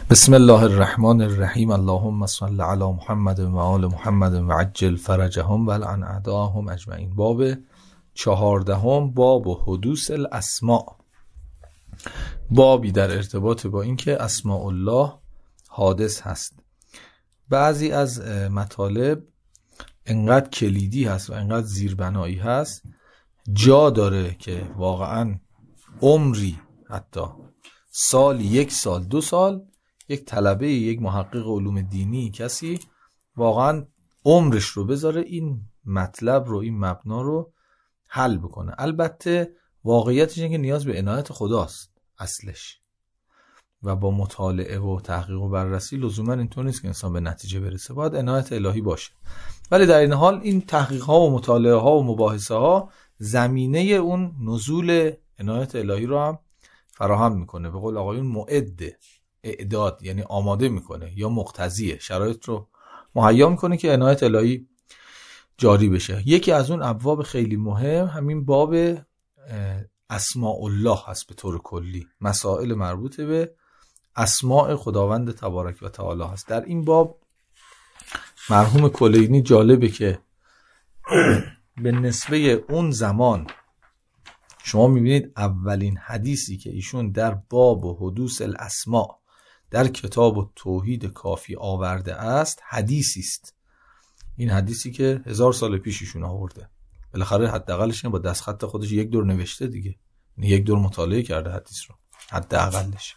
بسم الله الرحمن الرحیم. اللهم صل علی محمد و آل محمد و عجل فرجهم و لعن اعداءهم اجمعین. باب 14، باب حدوث الاسماء. بابی در ارتباط با اینکه اسماء الله حادث هست. بعضی از مطالب انقدر کلیدی هست و انقدر زیربنایی هست، جا داره که واقعا عمری، حتی سالی، 1 سال 2 سال، یک طلبه، یک محقق علوم دینی، کسی واقعا عمرش رو بذاره این مطلب رو، این مبنا رو حل بکنه. البته واقعیتش اینه که نیاز به عنایت خداست اصلش، و با مطالعه و تحقیق و بررسی لزوما اینطور نیست که انسان به نتیجه برسه، باید عنایت الهی باشه. ولی در این حال این تحقیق ها و مطالعه ها و مباحثه ها زمینه اون نزول عنایت الهی رو هم فراهم میکنه. به قول آقایون اعداد، یعنی آماده میکنه یا مقتضیه، شرایط رو مهیا میکنه که عنایت الهی جاری بشه. یکی از اون ابواب خیلی مهم همین باب اسماء الله هست. به طور کلی مسائل مربوط به اسماء خداوند تبارک و تعالی هست. در این باب مرحوم کلینی جالبه که به نسبه اون زمان شما میبینید اولین حدیثی که ایشون در باب حدوث الاسماء در کتاب توحید کافی آورده است، حدیثی است. این حدیثی که 1000 سال پیش ایشون آورده. بالاخره حداقلش با دستخط خودش 1 دور نوشته دیگه، 1 دور مطالعه کرده حدیث رو، حداقلش.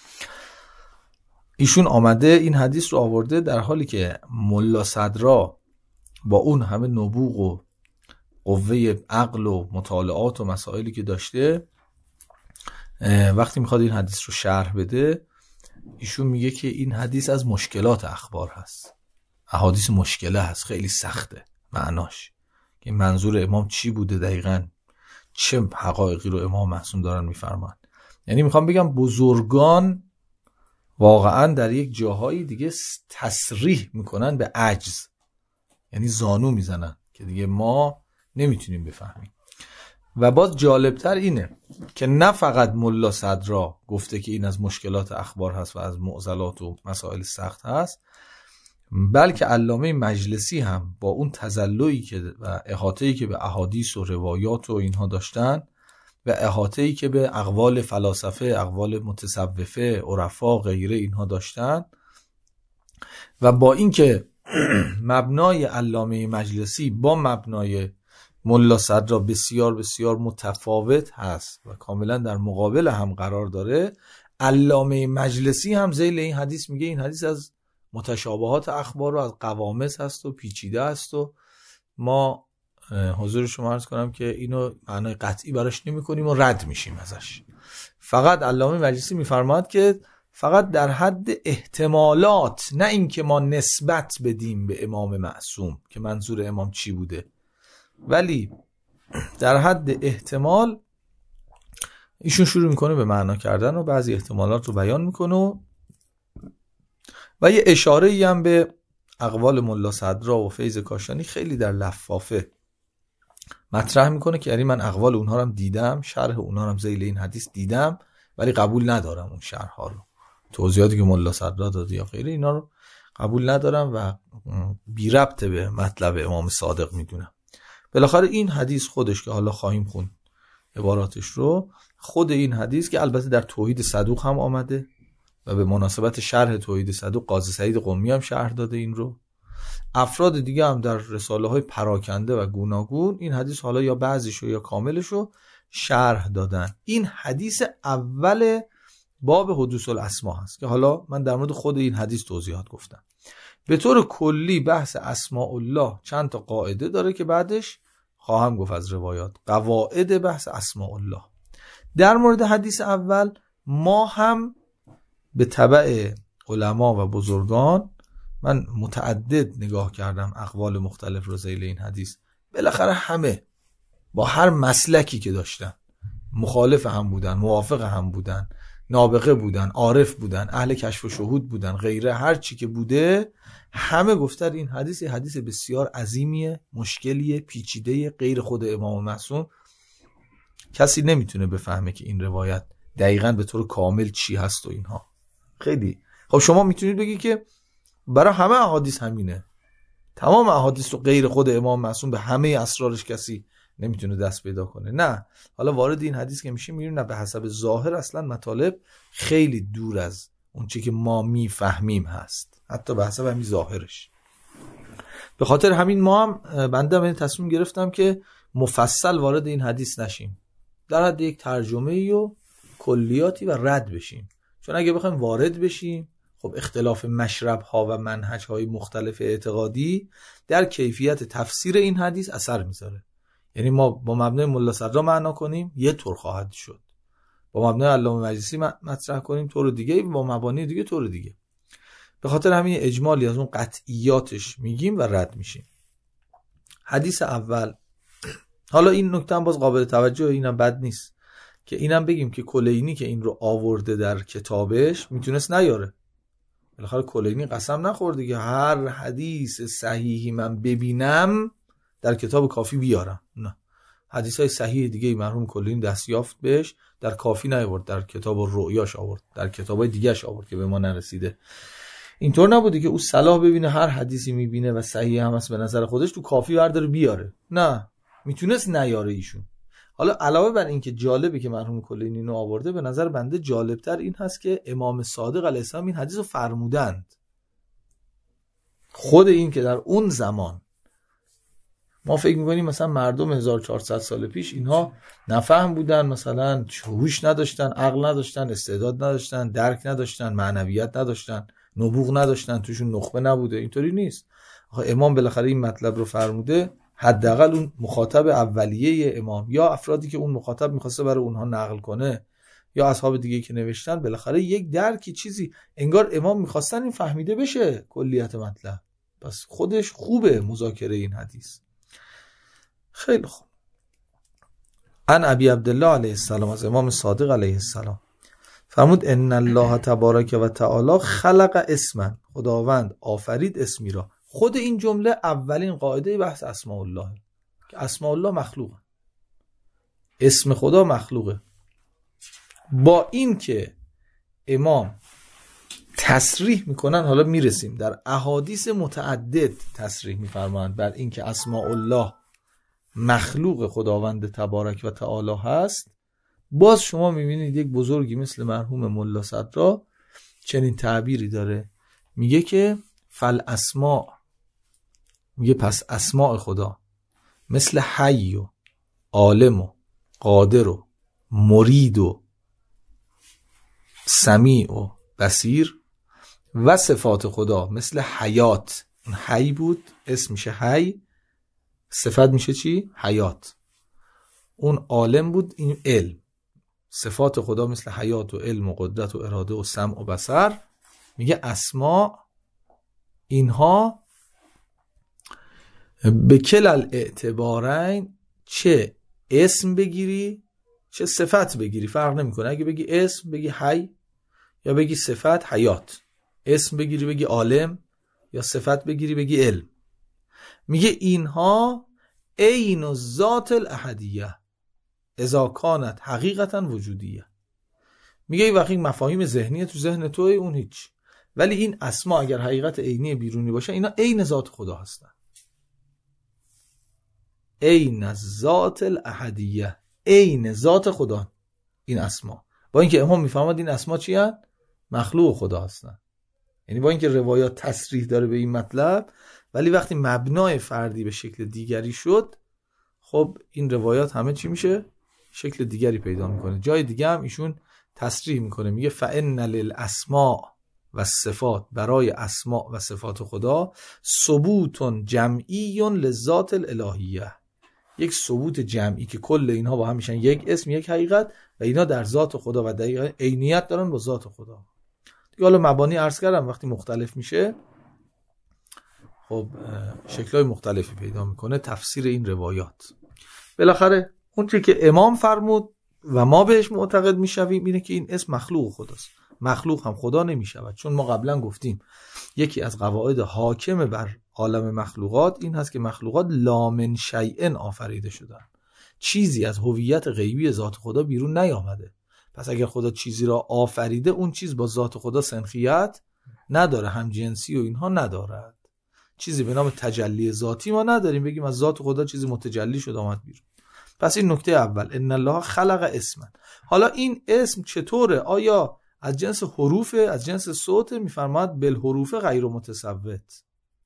ایشون آمده این حدیث رو آورده در حالی که ملا صدرا با اون همه نبوغ و قوه عقل و مطالعات و مسائلی که داشته، وقتی میخواد این حدیث رو شرح بده، ایشون میگه که این حدیث از مشکلات اخبار هست، احادیث مشکله هست، خیلی سخته معناش، که منظور امام چی بوده دقیقاً، چه حقایقی رو امام معصوم دارن میفرمان. یعنی میخوام بگم بزرگان واقعاً در یک جاهایی دیگه تصریح میکنن به عجز، یعنی زانو میزنن که دیگه ما نمیتونیم بفهمیم. و باز جالبتر اینه که نه فقط ملا صدرا گفته که این از مشکلات اخبار هست و از معضلات و مسائل سخت هست، بلکه علامه مجلسی هم با اون تزلعی که و احاطه‌ای که به احادیث و روایات و اینها داشتن و احاطه‌ای که به اقوال فلاسفه، اقوال متصوفه، عرفا، غیره اینها داشتن، و با اینکه مبنای علامه مجلسی با مبنای ملا صدرا بسیار بسیار متفاوت هست و کاملا در مقابل هم قرار داره، علامه مجلسی هم ذیل این حدیث میگه این حدیث از متشابهات اخبار و از قوامض هست و پیچیده است و ما حضور شما عرض کنم که اینو معنای قطعی براش نمی کنیم و رد میشیم ازش. فقط علامه مجلسی میفرماد که فقط در حد احتمالات، نه اینکه ما نسبت بدیم به امام معصوم که منظور امام چی بوده، ولی در حد احتمال ایشون شروع میکنه به معنا کردن و بعضی احتمالات رو بیان میکنه و یه اشاره‌ای هم به اقوال ملا صدرا و فیض کاشانی خیلی در لفافه مطرح میکنه که یعنی من اقوال اونها رو هم دیدم، شرح اونها رو هم ذیل این حدیث دیدم، ولی قبول ندارم اون شرح ها رو، توضیحاتی که ملا صدرا داده یا غیره اینا رو قبول ندارم و بی ربط به مطلب امام صادق میدونم. بالاخره این حدیث خودش که حالا خواهیم خوند عباراتش رو، خود این حدیث که البته در توحید صدوق هم آمده و به مناسبت شرح توحید صدوق قاضی سعید قمی هم شرح داده این رو، افراد دیگه هم در رساله های پراکنده و گوناگون این حدیث حالا یا بعضیشو یا کاملشو شرح دادن. این حدیث اول باب حدوث الاسماء هست که حالا من در مورد خود این حدیث توضیحات گفتم. به طور کلی بحث اسماء الله چند تا قاعده داره که بعدش خواهم گفت از روایات، قواعد بحث اسماء الله. در مورد حدیث اول ما هم به تبع علما و بزرگان، من متعدد نگاه کردم اقوال مختلف رو ذیل این حدیث، بالاخره همه با هر مسلکی که داشتن، مخالف هم بودن، موافق هم بودن، نابغه بودن، عارف بودن، اهل کشف و شهود بودن، غیره، هر چی که بوده، همه گفتن این حدیث حدیث بسیار عظیمیه، مشکلیه، پیچیده، غیر خود امام معصوم کسی نمیتونه بفهمه که این روایت دقیقاً به طور کامل چی هست و اینها. خیلی خب شما میتونید بگی که برای همه احادیث همینه، تمام احادیث رو غیر خود امام معصوم به همه اسرارش کسی نمیتونه دست پیدا کنه. نه، حالا وارد این حدیث که میشیم میبینیم نه، به حسب ظاهر اصلا مطالب خیلی دور از اون چی که ما میفهمیم هست، حتی به حسب همین ظاهرش. به خاطر همین ما هم بنده من تصمیم گرفتم که مفصل وارد این حدیث نشیم، در حد یک ترجمه و کلیاتی و رد بشیم، چون اگه بخوایم وارد بشیم خب اختلاف مشرب ها و منهج های مختلف اعتقادی در کیفیت تفسیر این حدیث اثر میذاره. یعنی ما با مبنای ملا صدرا معنا کنیم یه طور خواهد شد، با مبنای علامه مجلسی مطرح کنیم طور دیگه، با مبانی دیگه طور دیگه. به خاطر همین اجمالی از اون قطعیاتش میگیم و رد میشیم. حدیث اول، حالا این نکته هم باز قابل توجه، اینم بد نیست که اینم بگیم که کلینی که این رو آورده در کتابش میتونست نیاره. بالاخره کلینی قسم نخورده که هر حدیث صحیحی من ببینم در کتاب کافی بیارم. نه، حدیث های صحیح دیگه مرحوم کلینی دستیافت بهش در کافی نیاورد، در کتاب رؤیاش آورد، در کتابای دیگه‌اش آورد که به ما نرسیده. اینطور نبوده که او صلاح ببینه هر حدیثی میبینه و صحیح هم هست به نظر خودش تو کافی برداره بیاره. نه، میتونست نیاره ایشون. حالا علاوه بر این که جالبه که مرحوم کلینی اینو آورده، به نظر بنده جالبتر این هست که امام صادق علیه السلام این حدیث رو فرمودند. خود این که در اون زمان ما فکر میکنیم مثلا مردم 1400 سال پیش اینها نفهم بودن، مثلا هوش نداشتن، عقل نداشتن، استعداد نداشتن، درک نداشتن، معنویت نداشتن، نبوغ نداشتن، توشون نخبه نبوده. اینطوری نیست. امام بالاخره این مطلب رو فرموده، حداقل اون مخاطب اولیه امام یا افرادی که اون مخاطب میخواسته برای اونها نقل کنه یا اصحاب دیگه که نوشتن، بالاخره یک درکی چیزی انگار امام میخواستن این فهمیده بشه کلیت مطلب. پس خودش خوبه مذاکره این حدیث. خیلی خوب. عن ابی عبدالله علیه السلام، از امام صادق علیه السلام فرمود ان الله تبارک و تعالی خلق اسما، خداوند آفرید اسمی را. خود این جمله اولین قاعده بحث اسماء الله، که اسماء الله مخلوقه، اسم خدا مخلوقه. با این که امام تصریح میکنن، حالا میرسیم در احادیث متعدد تصریح میفرمایند بر این که اسماء الله مخلوق خداوند تبارک و تعالی هست، باز شما میبینید یک بزرگی مثل مرحوم ملا صدرا چنین تعبیری داره، میگه که فل اسماء، میگه پس اسماء خدا مثل حی و عالم و قادر و مرید و سمیع و بصیر، و صفات خدا مثل حیات، حی بود اسم میشه حی، صفت میشه چی؟ حیات. اون عالم بود، این علم. صفات خدا مثل حیات و علم و قدرت و اراده و سمع و بصر. میگه اسماء اینها به کل الاعتبارین، چه اسم بگیری چه صفت بگیری فرق نمیکنه. اگه بگی اسم بگی حی یا بگی صفت حیات، اسم بگیری بگی عالم یا صفت بگیری بگی علم. میگه اینها عین ذات الاحدیه اذا کانت حقیقتا وجودیه. میگه این وقتی مفاهیم ذهنیه تو ذهن توی اون هیچ، ولی این اسما اگر حقیقت عینی بیرونی باشه اینا عین ذات خدا هستن. عین ذات الاحدیه، عین ذات خدا این اسما. با اینکه امام میفهمد این اسما چی هستن؟ مخلوق خدا هستن. یعنی با اینکه روایات تصریح داره به این مطلب، ولی وقتی مبنای فردی به شکل دیگری شد، خب این روایات همه چی میشه؟ شکل دیگری پیدا میکنه. جای دیگه هم ایشون تصریح میکنه، میگه فإن للاسماء و صفات، برای اسماء و صفات خدا ثبوت جمعی لذات الالهیه، یک ثبوت جمعی که کل اینها با هم میشن یک اسم یک حقیقت و اینا در ذات خدا و در عینیت دارن با ذات خدا. دیگه حالا مبانی عرض کردم وقتی مختلف میشه خب شکل‌های مختلفی پیدا میکنه تفسیر این روایات. بالاخره اون چیزی که امام فرمود و ما بهش معتقد میشویم اینه که این اسم مخلوق خداست. مخلوق هم خدا نمیشود، چون ما قبلا گفتیم یکی از قواعد حاکم بر عالم مخلوقات این هست که مخلوقات لا من شیء آفریده شدن، چیزی از هویت غیبی ذات خدا بیرون نیامده. پس اگر خدا چیزی را آفریده، اون چیز با ذات خدا سنخیت نداره، هم جنسی و اینها ندارد. چیزی به نام تجلی ذاتی ما نداریم بگیم از ذات خدا چیزی متجلی شد آمد بیرون. پس این نکته اول، ان الله خلق اسما. حالا این اسم چطوره؟ آیا از جنس حروفه، از جنس صوت؟ میفرماد بالحروف غیر متصوت.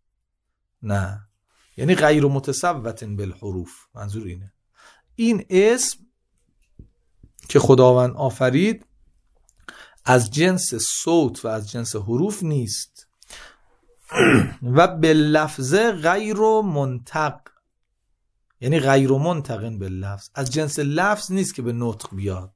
نه، یعنی غیر متصوت بالحروف، منظور اینه. این اسم که خداوند آفرید از جنس صوت و از جنس حروف نیست و باللفظ غیر منطق، یعنی غیر منطقن باللفظ، از جنس لفظ نیست که به نطق بیاد.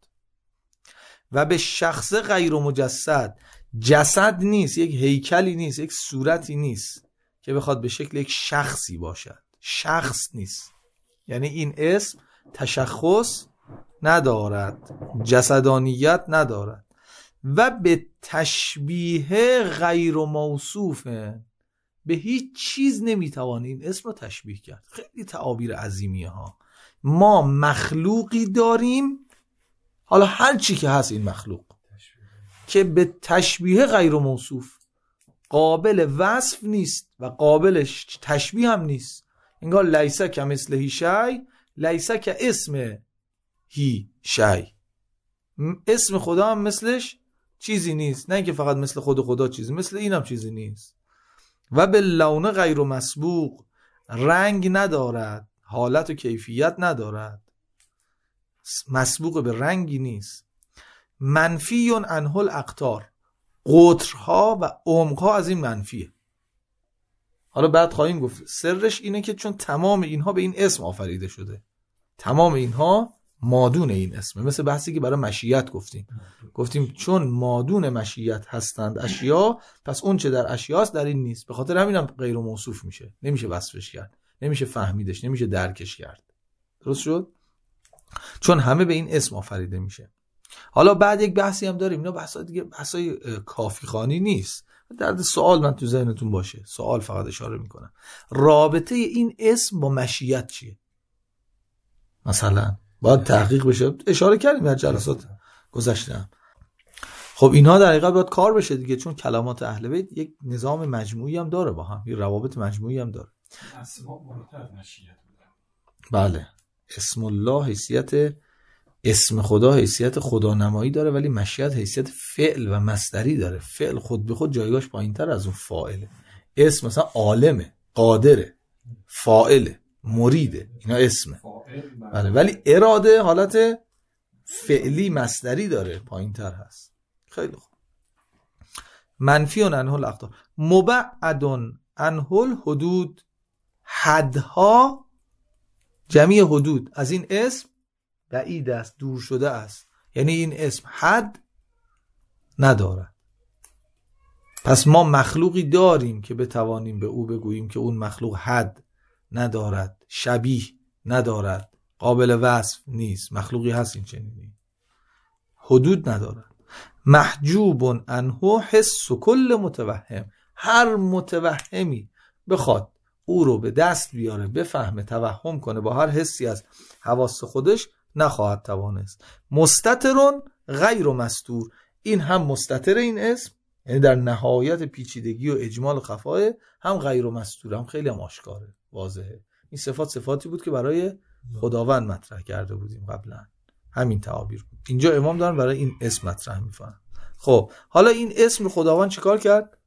و به شخص غیر مجسد، جسد نیست، یک هیکلی نیست، یک صورتی نیست که بخواد به شکل یک شخصی باشد، شخص نیست. یعنی این اسم تشخص ندارد، جسدانیت ندارد. و به تشبیه غیر موصوفه، به هیچ چیز نمیتوانی این اسم رو تشبیه کرد. خیلی تعابیر عظیمیه ها. ما مخلوقی داریم، حالا هر چی که هست این مخلوق که به تشبیه غیر موصوف، قابل وصف نیست و قابل تشبیه هم نیست. انگار لیس کمثله شیء، لیس کاسم هی شیء، اسم خدا هم مثلش چیزی نیست، نه اینکه فقط مثل خدا چیزی، مثل اینم چیزی نیست. و به لون غیر مسبوق، رنگ ندارد، حالت و کیفیت ندارد، مسبوق به رنگی نیست. منفی عنه الاقطار، قطرها و عمقها از این منفیه. حالا بعد خواهیم گفت سرش اینه که چون تمام اینها به این اسم آفریده شده، تمام اینها مادون این اسمه. مثل بحثی که برای مشیت گفتیم چون مادون مشیت هستند اشیا، پس اون چه در اشیاست در این نیست، به خاطر همینم غیر موصوف میشه، نمیشه وصفش کرد، نمیشه فهمیدش، نمیشه درکش کرد. درست شد؟ چون همه به این اسم آفریده میشه. حالا بعد یک بحثی هم داریم، اینا بحثای دیگه، بحثای کافی خوانی نیست، درد سوال من تو ذهنتون باشه، سوال فقط اشاره میکنم. رابطه این اسم با مشیت چیه؟ مثلا باید تحقیق بشه، اشاره کردیم در جلسات گذشته. خب اینها در حقیقت باید کار بشه دیگه، چون کلمات اهل بیت یک نظام مجموعی هم داره، با هم یک روابط مجموعی هم داره. اسما بالاتر از مشیت بودن. بله، اسم الله حیثیت اسم خدا حیثیت خدانمایی داره، ولی مشیت حیثیت فعل و مصدری داره. فعل خود به خود جایگاهش پایین‌تر از اون فاعله. اسم مثلا عالمه، قادره، فاعله، مریده، اینا اسمه. بله، ولی اراده حالت فعلی مصدری داره، پایین‌تر هست. خیلی خوب. منفی عنه الاقطار، مبعد عنه الحدود، حدها جمعی حدود از این اسم بعید است، دور شده است. یعنی این اسم حد ندارد. پس ما مخلوقی داریم که بتوانیم به او بگوییم که اون مخلوق حد ندارد، شبیه ندارد، قابل وصف نیست. مخلوقی هست این چنینی، حدود ندارد. محجوب عنه حس کل متوهم، هر متوهمی بخواد او رو به دست بیاره، بفهمه، توهم کنه با هر حسی از حواس خودش، نخواهد توانست. مستترون غیر مستور، این هم مستتر این اسم، یعنی در نهایت پیچیدگی و اجمال خفای، هم غیر مستور، هم خیلی هم آشکاره، واضحه. این صفاتی بود که برای خداوند مطرح کرده بودیم قبلا، همین تعابیر بود. اینجا امام دارن برای این اسم مطرح می‌کنن. خب حالا این اسم رو خداوند چیکار کرد؟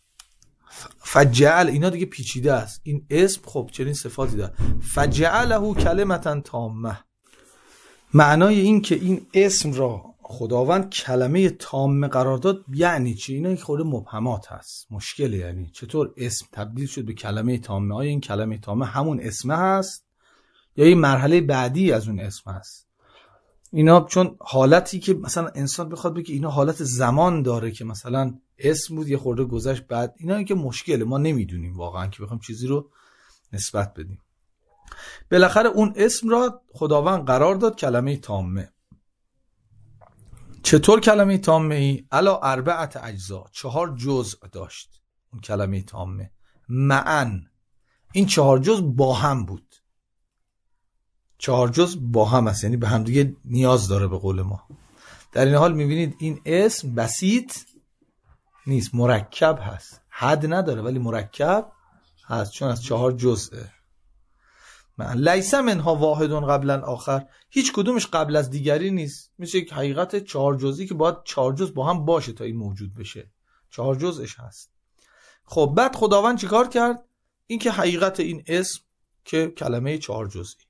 فجعل، اینا دیگه پیچیده است. این اسم خب چنین صفاتی داره. فجعله کلمة تامه، معنای این که این اسم را خداوند کلمه تامه قرار داد یعنی چی؟ اینا یک خورده مبهمات هست، مشکله. یعنی چطور اسم تبدیل شد به کلمه تامه؟ آیا این کلمه تامه همون اسمه هست یا این مرحله بعدی از اون اسم هست؟ اینا چون حالتی که مثلا انسان بخواد بگه اینا حالت زمان داره که مثلا اسم بود یه خورده گذشت بعد، اینا که مشکله، ما نمیدونیم واقعا که بخوام چیزی رو نسبت بدیم. بالاخره اون اسم را خداوند قرار داد کلمه تامه. چطور کلمه تامه ای؟ علا اربعت اجزا، 4 جزء داشت اون کلمه تامه. معن، این 4 جزء با هم بود. 4 جزء با هم هست، یعنی به هم دیگه نیاز داره به قول ما. در این حال میبینید این اسم بسیط نیست، مرکب هست، حد نداره ولی مرکب هست چون از 4 جزءه. لیس منها واحد قبلا آخر، هیچ کدومش قبل از دیگری نیست. مثل یک حقیقت 4 جزئی که باید 4 جزء با هم باشه تا این موجود بشه، 4 جزءش هست. خب بعد خداوند چیکار کرد؟ این که حقیقت این اسم که کلمه 4 جزئی،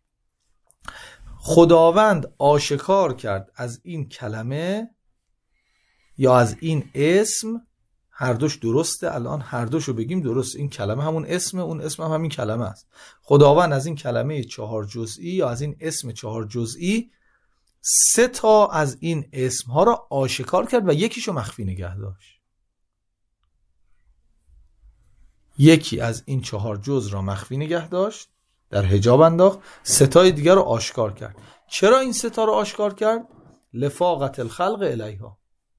خداوند آشکار کرد از این کلمه یا از این اسم، هر دوش درسته. الان هر دوشو بگیم درست، این کلمه همون اسمه، اون اسم هم همین کلمه است. خداوند از این کلمه 4 جزئی یا از این اسم 4 جزئی 3 تا از این اسم ها را آشکار کرد و یکیشو مخفی نگه داشت. یکی از این 4 جزء را مخفی نگه داشت، در حجاب انداخت، 3 تای دیگر رو آشکار کرد. چرا این 3 تا رو آشکار کرد؟ لفاقت الخلق الیها،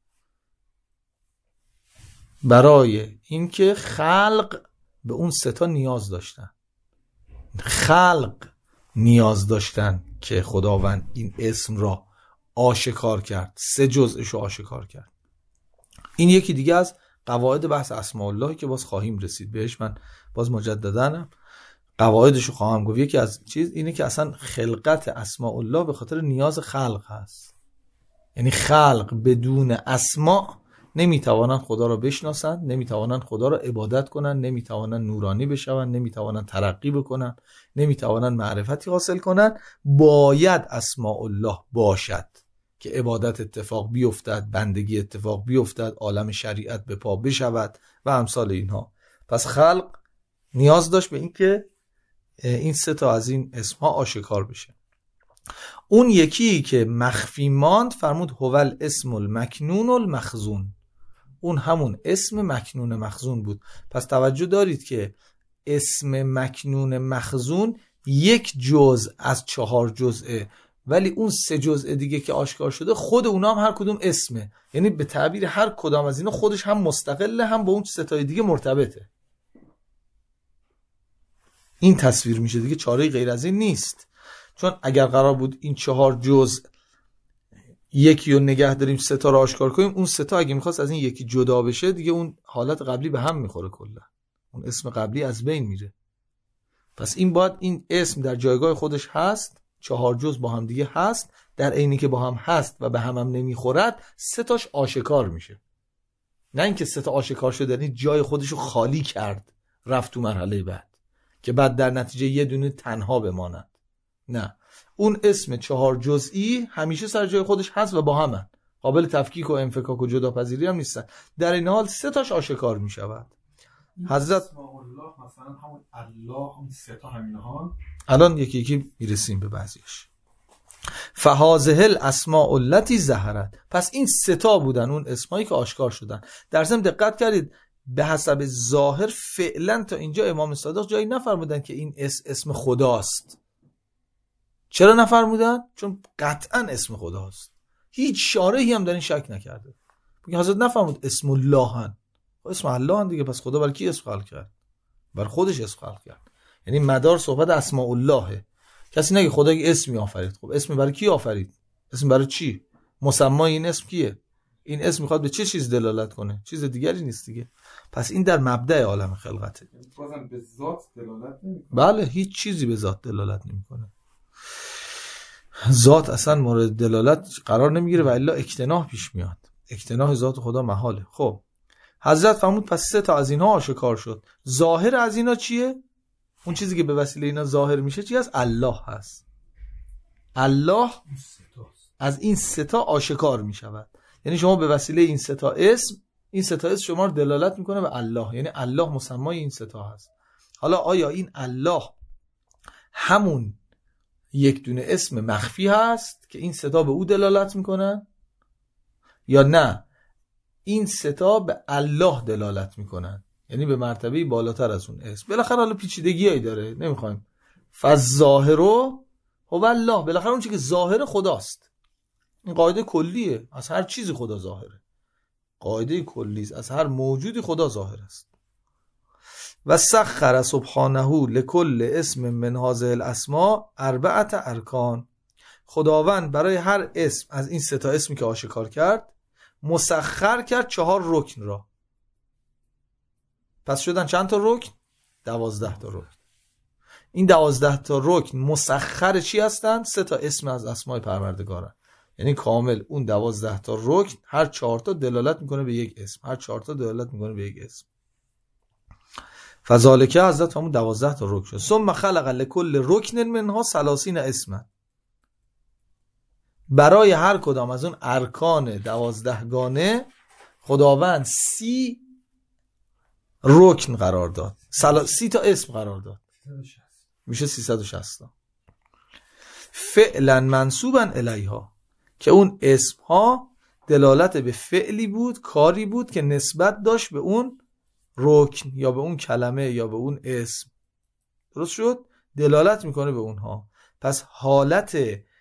برای اینکه خلق به اون 3 تا نیاز داشتن. خلق نیاز داشتن که خداوند این اسم را آشکار کرد، 3 جزءش رو آشکار کرد. این یکی دیگه از قواعد بحث اسماء الله که باز خواهیم رسید بهش، من باز مجدداً قواعدش رو خواهم گفت. یکی از چیز اینه که اصلا خلقت اسماء الله به خاطر نیاز خلق هست، یعنی خلق بدون اسماء نمیتوانند خدا را بشناسند، نمیتوانند خدا را عبادت کنند، نمیتوانند نورانی بشوند، نمیتوانند ترقی بکنند، نمیتوانند معرفتی حاصل کنند. باید اسماء الله باشد که عبادت اتفاق بیفتد، بندگی اتفاق بیفتد، عالم شریعت به پا بشود و امثال اینها. پس خلق نیاز داشت به این که این 3 تا از این اسمها آشکار بشه. اون یکی که مخفی ماند فرمود هو الاسم المکنون المخزون، اون همون اسم مکنون مخزون بود. پس توجه دارید که اسم مکنون مخزون 1 جزء از 4 جزءه، ولی اون 3 جزء دیگه که آشکار شده خود اونا هم هر کدوم اسمه، یعنی به تعبیر هر کدام از اینا خودش هم مستقله، هم با اون 3 تای دیگه مرتبطه. این تصویر میشه دیگه، چاره‌ای غیر از این نیست. چون اگر قرار بود این 4 جزء یکی رو نگه داریم 3 تا رو آشکار کنیم، اون 3 تا اگه میخواست از این یکی جدا بشه دیگه اون حالت قبلی به هم میخوره، کلا اون اسم قبلی از بین میره. پس این باید این اسم در جایگاه خودش هست، 4 جزء با هم دیگه هست، در عینی که با هم هست و به هم نمیخورد 3 تاش آشکار میشه. نه اینکه 3 تا آشکار شده یعنی جای خودش رو خالی کرد رفت تو مرحله بعد که بعد در نتیجه یه دونه تنها بماند. نه، اون اسم 4 جزئی همیشه سر جای خودش هست و با همن، قابل تفکیک و انفکاک و جداپذیری هم نیستن. در این حال 3 تاش آشکار می شود. حضرت اسماء الله مثلا همون الله، اون 3 تا همینها، الان یکی یکی میرسیم به بعضیش. فهازه الاسماء التي ظهرت، پس این 3 تا بودن اون اسمایی که آشکار شدن. در ضمن دقت کردید به حسب ظاهر فعلا تا اینجا امام صادق جایی نفرمودن که این اسم خداست. چرا نفرمودن؟ چون قطعا اسم خداست، هیچ شارحی هم در این شک نکرده. بگه حضرت نفرمود اسم اللهن، اسم اللهن دیگه، پس خدا برای کی اسم خلق کرد؟ برای خودش اسم خلق کرد. یعنی مدار صحبت اسماء اللهه. کسی نگه خدا یک اسمی آفرید. خب اسم برای کی آفرید؟ اسم برای چی؟ مسمای این اسم کیه؟ این اسم میخواد به چه چیز دلالت کنه؟ چیز دیگری نیست دیگه. پس این در مبدأ عالم خلقته. بازم به ذات دلالت نمیکنه. بله، هیچ چیزی به ذات دلالت نمیکنه. ذات اصلا مورد دلالت قرار نمیگیره و الا اکتناح پیش میاد. اکتناح ذات خدا محاله. خب حضرت فرمود پس 3 تا از اینها آشکار شد. ظاهر از اینا چیه؟ اون چیزی که به وسیله اینا ظاهر میشه چی هست؟ الله هست. الله از این 3 تا آشکار میشود. یعنی شما به وسیله این 3 تا اسم، این 3 تا اسم شما رو دلالت میکنه به الله، یعنی الله مسمای این 3 تا هست. حالا آیا این الله همون یک دونه اسم مخفی هست که این 3 تا به او دلالت میکنن، یا نه این 3 تا به الله دلالت میکنن، یعنی به مرتبه بالاتر از اون اسم؟ بالاخره حالا پیچیدگیایی داره، نمیخوایم. فالظاهرو هو الله، بالاخره اون چیزی که ظاهر خداست. این قاعده کلیه، از هر چیزی خدا ظاهره. قاعده کلی است، از هر موجودی خدا ظاهر است. و سخر سبحانه لکل اسم من هذه الاسماء 4 ارکان. خداوند برای هر اسم از این 3 تا اسمی که آشکار کرد مسخر کرد 4 رکن را. پس شدن چند تا رکن؟ 12 تا رکن. این 12 تا رکن مسخر چی هستن؟ 3 تا اسم از اسماء پروردگارن. یعنی کامل اون 12 تا رکن هر 4 تا دلالت میکنه به یک اسم، هر 4 تا دلالت میکنه به یک اسم. فذالک حضرت همون 12 تا رکن شد. ثم خلق لكل رکن منها 30 اسما. برای هر کدام از اون ارکان 12 گانه خداوند 30 رکن قرار داد، 30 تا اسم قرار داد، میشه 360 تا. فعلا منصوبا الیها، که اون اسم ها دلالت به فعلی بود، کاری بود که نسبت داشت به اون رکن یا به اون کلمه یا به اون اسم. درست شد؟ دلالت میکنه به اونها. پس حالت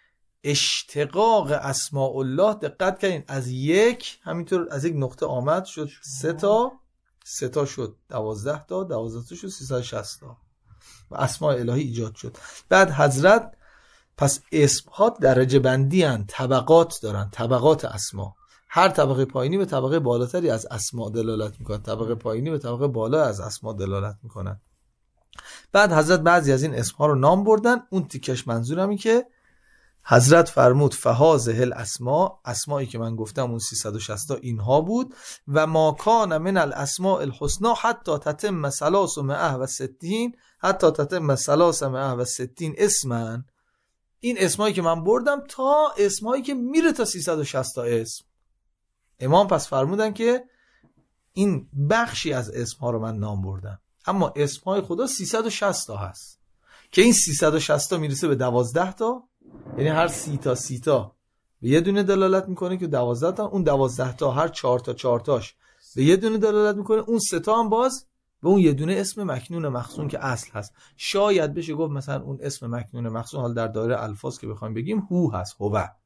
اشتقاق اسماء الله، دقت کنین، از یک همینطور از یک نقطه آمد شد 3 تا، 3 تا شد 12 تا، 12 تا شد 360 تا و اسماء الهی ایجاد شد. بعد حضرت پس اسم ها درجه بندی هن، طبقات دارن، طبقات اسما. هر طبقه پایینی به طبقه بالاتری از اسما دلالت میکنن، طبقه پایینی به طبقه بالا از اسما دلالت میکنن. بعد حضرت بعضی از این اسم ها رو نام بردن. اون تیکش منظورمی که حضرت فرمود فهازه الاسما، اسمایی که من گفتم اون 360 تا اینها بود. و ما کان من الاسماء الحسنا حتی تتم 360، حتی تتم 360 اسما. این اسمایی که من بردم تا اسمایی که میره تا 360 تا اسم. امام پس فرمودن که این بخشی از اسمها رو من نام بردم، اما اسمهای خدا 360 تا هست که این 360 تا میرسه به 12 تا، یعنی هر 30 تا 30 تا به یه دونه دلالت میکنه که 12 تا. اون 12 تا هر 4 تا 4 تاش به یه دونه دلالت میکنه. اون 3 تا هم باز به اون یه دونه اسم مکنون مخزون که اصل هست. شاید بشه گفت مثلا اون اسم مکنون مخزون، حال در دایره الفاظ که بخوایم بگیم، هو هست،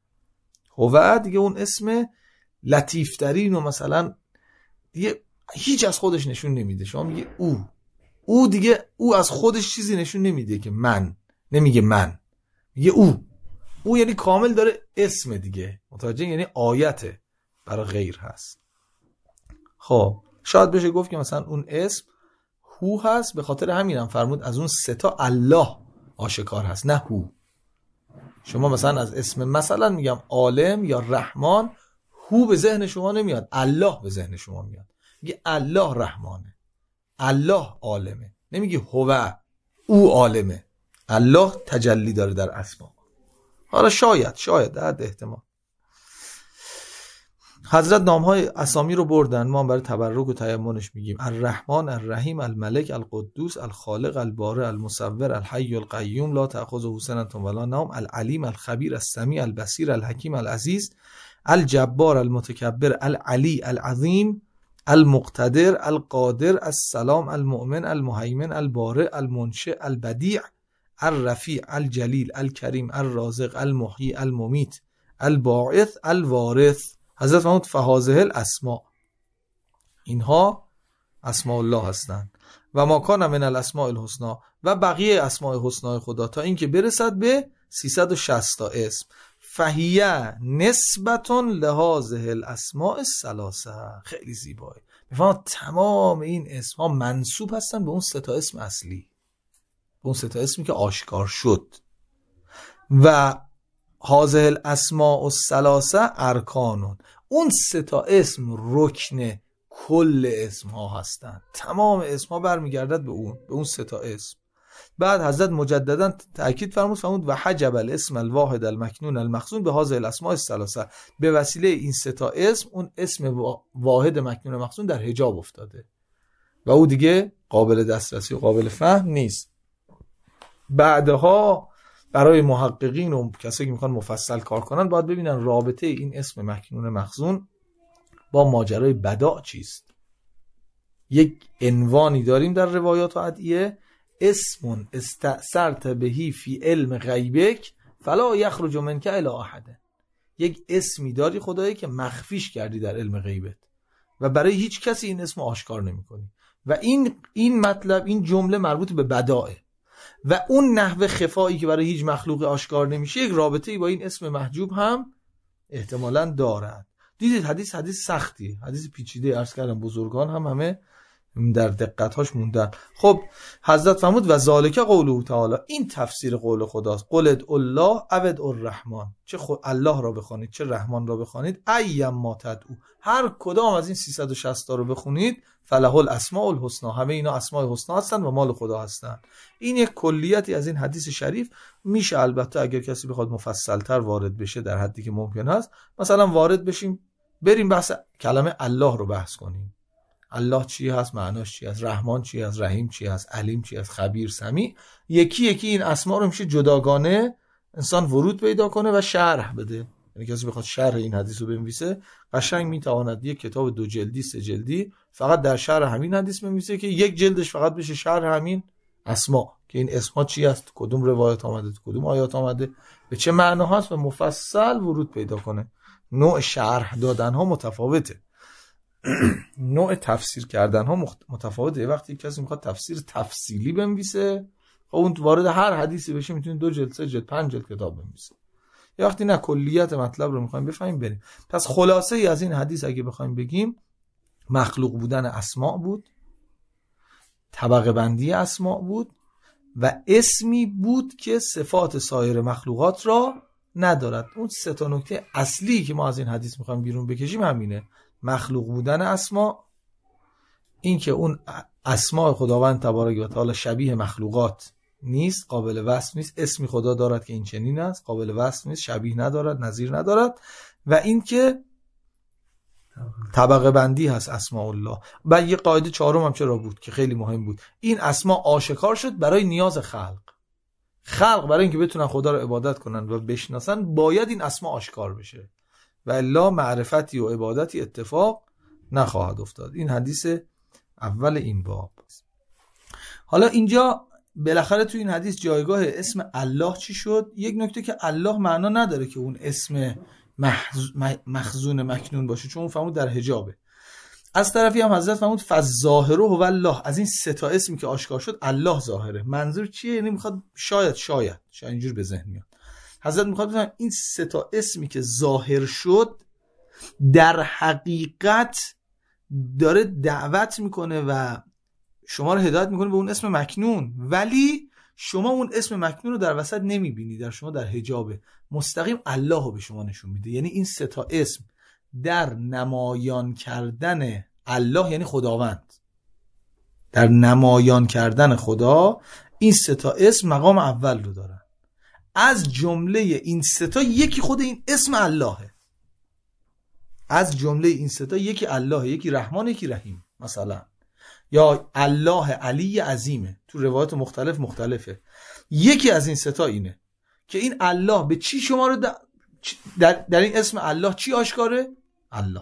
هو دیگه اون اسم لطیف ترین و مثلا دیگه هیچ از خودش نشون نمیده. شما میگه او دیگه او از خودش چیزی نشون نمیده که من، نمیگه من، میگه او یعنی کامل داره اسم دیگه، متوجه؟ یعنی آیته برای غیر هست. خب شاید بشه گفت که مثلا اون اسم هو هست، به خاطر همین هم فرمود از اون 3 تا الله آشکار هست، نه هو. شما مثلا از اسم مثلا میگم عالم یا رحمان، هو به ذهن شما نمیاد، الله به ذهن شما میاد. میگه الله رحمانه، الله عالمه، نمیگه هو او عالمه. الله تجلی داره در اسما. حالا شاید در احتمال حضرت نامهای اسامی رو بردن، ما برای تبرک و تیمنش میگیم الرحمن، الرحیم، الملک، القدوس، الخالق، البارئ، المصور، الحی القیوم، لا تأخذه سنة ولا نوم، العلیم، الخبیر، السمیع، البصیر، الحکیم، العزیز، الجبار، المتکبر، العلی، العظیم، المقتدر، القادر، السلام، المؤمن، المهیمن، البارئ، المنشئ، البدیع، الرفیع، الجلیل، الکریم، الرازق، المحیی، الممیت، الباعث، الوارث. حضرت فرمود فهازه الاسماء، اینها اسماء الله هستند. و ما کان من الاسماء الحسنا، و بقیه اسماء حسنا خدا تا اینکه برسد به 360 تا اسم. فهیه نسبتون لهذه الاسماء الثلاثه. خیلی زیبایی. میفهمم تمام این اسم ها منسوب هستن به اون 3 تا اسم اصلی، به اون 3 تا اسمی که آشکار شد. و هذه الاسماء الثلاثه ارکانون، اون 3 تا اسم رکن کل اسم ها هستن. تمام اسم ها برمیگردد به اون 3 تا اسم. بعد حضرت مجددا تأکید فرمود و حجب الاسم الواحد المکنون المخزون به هذه الاسماء الثلاثه. به وسیله این 3 تا اسم اون اسم واحد مکنون مخزون در حجاب افتاده و او دیگه قابل دسترسی و قابل فهم نیست. بعدها برای محققین و کسایی که میخوان مفصل کار کنن باید ببینن رابطه این اسم مکنون مخزون با ماجرای بداع چیست. یک عنوانی داریم در روایات و ادعیه، اسم استأثرت بهی فی علم غیبک فلا یخرج منک الی احد. یک اسمی داری خدایی که مخفیش کردی در علم غیبت و برای هیچ کسی این اسم آشکار نمی‌کنی. و این مطلب، این جمله مربوط به بداعه و اون نحوه خفایی که برای هیچ مخلوق آشکار نمیشه یک رابطه‌ای با این اسم محجوب هم احتمالاً دارد. دیدید حدیث سختی، حدیث پیچیده. عرض کردم بزرگان هم همه در دقت‌هاش موندن. خب حضرت فرمود و ذالک قوله تعالی، این تفسیر قول خداست. قل ادعوا الله او ادعوا الرحمن، چه الله را بخوانید چه رحمان را بخوانید، ایما تدعو، هر کدام از این 360 تا رو بخونید، فله الاسماء الحسنی، همه اینا اسماء حسنا هستن و مال خدا هستن. این یک کلیتی از این حدیث شریف. میشه البته اگر کسی بخواد مفصل‌تر وارد بشه در حدی که ممکن است، مثلا وارد بشیم بریم بحث کلمه الله رو بحث کنیم. الله چی هست، معناش چی هست، رحمان چی هست، رحیم چی هست، علیم چی هست، خبیر، سمیع. یکی یکی این اسما رو میشه جداگانه انسان ورود پیدا کنه و شرح بده. یعنی کسی بخواد شرح این حدیث رو بنویسه، قشنگ میتواند یک کتاب 2 جلدی 3 جلدی فقط در شرح همین حدیث بنویسه که یک جلدش فقط بشه شرح همین اسما، که این اسما چی است، کدوم روایت آمده، کدوم آیات آمده، به چه معنا هست، و مفصل ورود پیدا کنه. نوع شرح دادن ها متفاوته، نوع تفسیر کردن ها متفاوته. وقتی کسی میخواد تفسیر تفصیلی بنویسه، اون وارد هر حدیثی بشه میتونه 2 جلد 3 جلد 5 جلد کتاب بنویسه. یا وقتی نه کلیت مطلب رو میخوایم بفهمیم بریم. پس خلاصه ای از این حدیث اگه بخوایم بگیم، مخلوق بودن اسماء بود، طبقه بندی اسماء بود و اسمی بود که صفات سایر مخلوقات را ندارد. اون 3 تا نکته اصلی که ما از این حدیث میخوایم بیرون بکشیم همینه: مخلوق بودن اسما، این که اون اسماء خداوند تبارک و تعالی شبیه مخلوقات نیست، قابل وصف نیست. اسمی خدا دارد که این چنین است، قابل وصف نیست، شبیه ندارد، نظیر ندارد. و این که طبقه بندی هست اسماء الله. و یه قاعده چهارم هم چرا بود که خیلی مهم بود: این اسما آشکار شد برای نیاز خلق برای اینکه بتونن خدا رو عبادت کنن و بشناسن، باید این اسما آشکار بشه، و الا معرفتی و عبادتی اتفاق نخواهد افتاد. این حدیث اول این باب. حالا اینجا بالاخره تو این حدیث جایگاه اسم الله چی شد؟ یک نکته که الله معنا نداره که اون اسم مخزون مکنون باشه، چون فهمود در حجابه. از طرفی هم حضرت فهمود فالظاهر هو الله، از این 3 تا اسمی که آشکار شد الله ظاهره. منظور چیه؟ یعنی میخواد شاید اینجور به ذهن میاد، حضرت میخواد بفهمه این 3 تا اسمی که ظاهر شد در حقیقت داره دعوت میکنه و شما رو هدایت میکنه به اون اسم مکنون، ولی شما اون اسم مکنون رو در وسط نمیبینی، در شما در حجابه، مستقیم الله رو به شما نشون میده. یعنی این 3 تا اسم در نمایان کردن الله، یعنی خداوند، در نمایان کردن خدا، این 3 تا اسم مقام اول رو دارن. از جمله این 3 تا یکی خود این اسم اللهه. از جمله این 3 تا یکی الله، یکی رحمان، یکی رحیم مثلا، یا الله علی عظیمه، تو روایات مختلفه. یکی از این 3 تا اینه که این الله به چی شما رو در این اسم الله چی آشکاره؟ الله.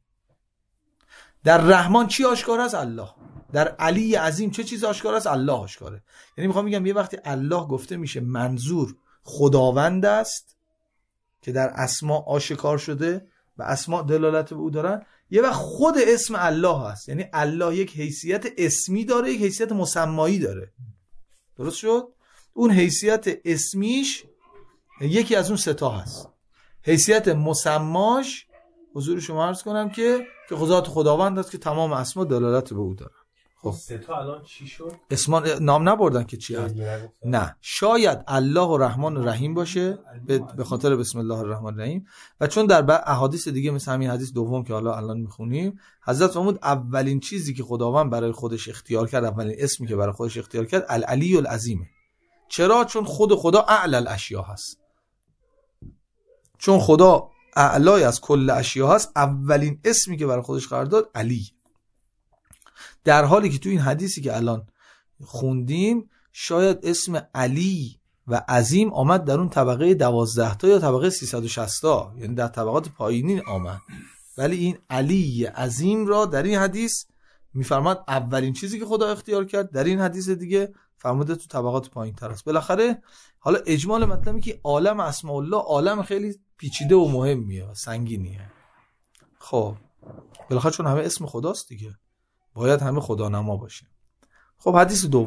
در رحمان چی آشکار است؟ الله. در علی عظیم چه چیز آشکار است؟ الله آشکاره. یعنی میخوام بگم یه وقتی الله گفته میشه منظور خداوند است که در اسما آشکار شده و اسما دلالت به او دارن، یه وقت خود اسم الله هست. یعنی الله یک حیثیت اسمی داره، یک حیثیت مسمایی داره. درست شد؟ اون حیثیت اسمیش یکی از اون 3 تا هست. حیثیت مسماش حضور شما عرض کنم که ذات خداوند است که تمام اسما دلالت به او داره. خب 3 تا الان چی شد؟ اسما نام نبردن که چی هست. نه، شاید الله و رحمان و رحیم باشه به خاطر بسم الله الرحمن الرحیم. و چون در احادیث دیگه مثل همین حدیث دوم که حالا الان میخونیم، حضرت فرمود اولین چیزی که خداوند برای خودش اختیار کرد، اولین اسمی که برای خودش اختیار کرد، العلی العظیمه. چرا؟ چون خود خدا اعلی الاشیا هست. چون خدا اعلای از کل اشیا هست، اولین اسمی که برای خودش قرار داد علی. در حالی که تو این حدیثی که الان خوندیم شاید اسم علی و عظیم آمد در اون طبقه 12 تا یا طبقه 360 تا، یعنی در طبقات پایینی آمد، ولی این علی عظیم را در این حدیث میفرماد اولین چیزی که خدا اختیار کرد، در این حدیث دیگه فرموده تو طبقات پایین تر است. بالاخره حالا اجمال مطلبی که عالم اسماء الله عالم خیلی پیچیده و مهمیه و سنگینیه. خب بالاخره چون همه اسم خداست دیگه، باید همه خدا نما باشه. خب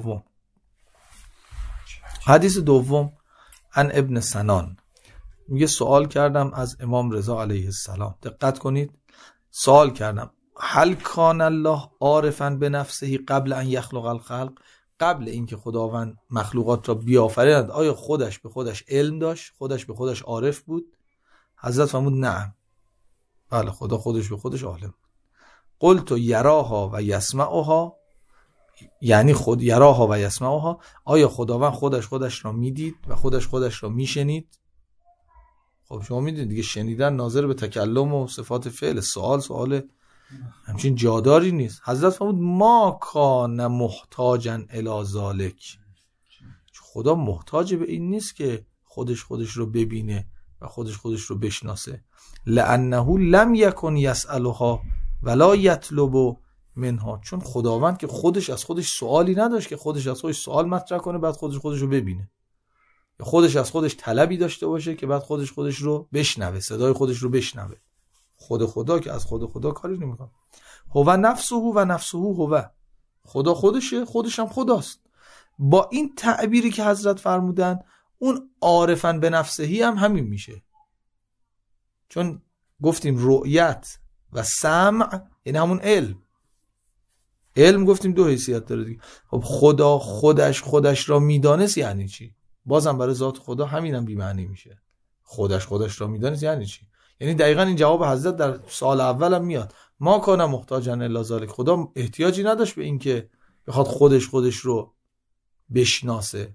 حدیث دوم عن ابن سنان میگه سوال کردم از امام رضا علیه السلام. دقت کنید، سوال کردم هل کان الله عارفا به نفسه قبل ان یخلق الخلق، قبل اینکه خداوند مخلوقات را بیافریند آیا خودش به خودش علم داشت، خودش به خودش عارف بود؟ حضرت فرمود نعم، بله خدا خودش به خودش عالم بود. قلت یراها و یسمعها، یعنی خود یراها و یسمعها، آیا خداوند خودش را میدید و خودش را میشنید؟ خب شما میدونید دیگه شنیدن ناظر به تکلم و صفات فعل، سوال همچین جاداری نیست. حضرت فرمود ما کان محتاجا الی ذالک، خدا محتاج به این نیست که خودش رو ببینه و خودش رو بشناسه. لانه لم یکن یسألها ولا یطلب منها، چون خداوند که خودش از خودش سوالی نداشت که خودش از خودش سوال مطرح کنه بعد خودش رو ببینه، یا خودش از خودش طلبی داشته باشه که بعد خودش رو بشنوه، صدای خودش رو بشنوه. خدا که از خدا کاری نمیکنه. هو نفسه و نفسه هو، خدا خودشه، خودش هم خداست. با این تعبیری که حضرت فرمودن اون عارفاً به نفسهی هم همین میشه، چون گفتیم رؤیت و سمع یعنی همون علم گفتیم دو حیثیت داره دیگه. خب خدا خودش را میدانست یعنی چی؟ بازم برای ذات خدا همینم بی معنی میشه. خودش را میدانست یعنی چی؟ یعنی دقیقاً این جواب حضرت در سال اولم میاد، ما کان محتاجا الی ذالک، خدا احتیاجی نداشت به این که بخواد خودش رو بشناسه.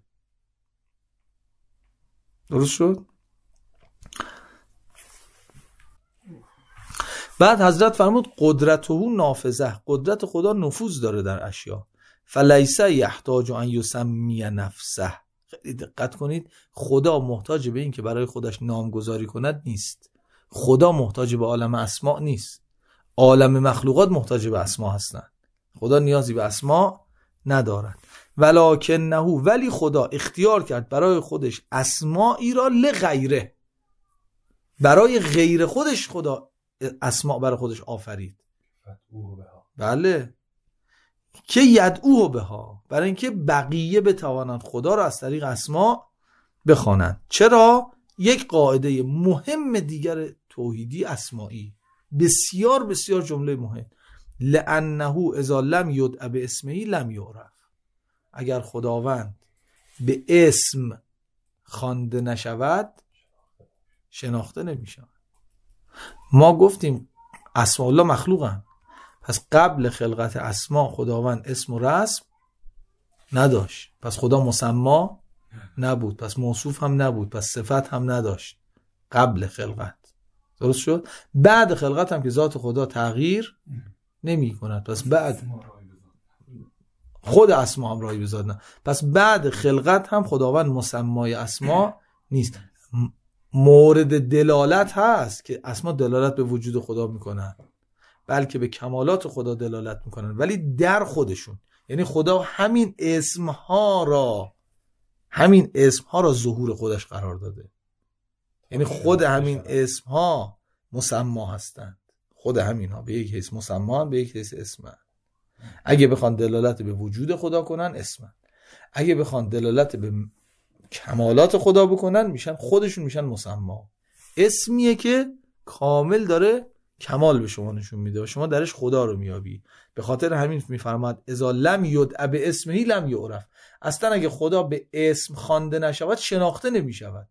درست شد؟ بعد حضرت فرمود قدرته نافذه، قدرت خدا نفوذ داره در اشیا. فلیس یحتاج ان یسمی نفسه، خیلی دقت کنید، خدا محتاج به این که برای خودش نامگذاری کند نیست. خدا محتاج به عالم اسماء نیست، عالم مخلوقات محتاج به اسماء هستند، خدا نیازی به اسماء ندارد. ولکنه، ولی خدا اختیار کرد برای خودش اسمائی را لغیره، برای غیر خودش خدا اسماء برای خودش آفرید. بله، که یدعوه بها، برای اینکه بقیه بتوانند خدا را از طریق اسماء بخوانند. چرا؟ یک قاعده مهم دیگر توحیدی اسمائی، بسیار بسیار جمله مهم، لانه اذا لم یدع باسمه لم یعرف، اگر خداوند به اسم خوانده نشود شناخته نمیشود. ما گفتیم اسماء الله مخلوقن، پس قبل خلقت اسما خداوند اسم و رسم نداشت، پس خدا مسما نبود، پس موصوف هم نبود، پس صفت هم نداشت قبل خلقت. درست شد؟ بعد خلقت هم که ذات خدا تغییر نمی کند، پس بعد خود اسما هم رای بزاد، پس بعد خلقت هم خداوند مسمای اسما نیست. مورد دلالت هست که اسما دلالت به وجود خدا میکنن، بلکه به کمالات خدا دلالت میکنن، ولی در خودشون، یعنی خدا همین اسمها را ظهور خودش قرار داده، یعنی خود همین اسمها مسما هستند، خود همین ها به یک حیث مسما، به یک حیث اسمن. اگه بخوان دلالت به وجود خدا کنن اسمن، اگه بخوان دلالت به کمالات خدا بکنن خودشون میشن مسما. اسمیه که کامل داره کمال به شما نشون میده و شما درش خدا رو میابی. به خاطر همین میفرماد اذا لم یدع باسمه لم یعرف، اصلا اگه خدا به اسم خوانده نشود شناخته نمیشود.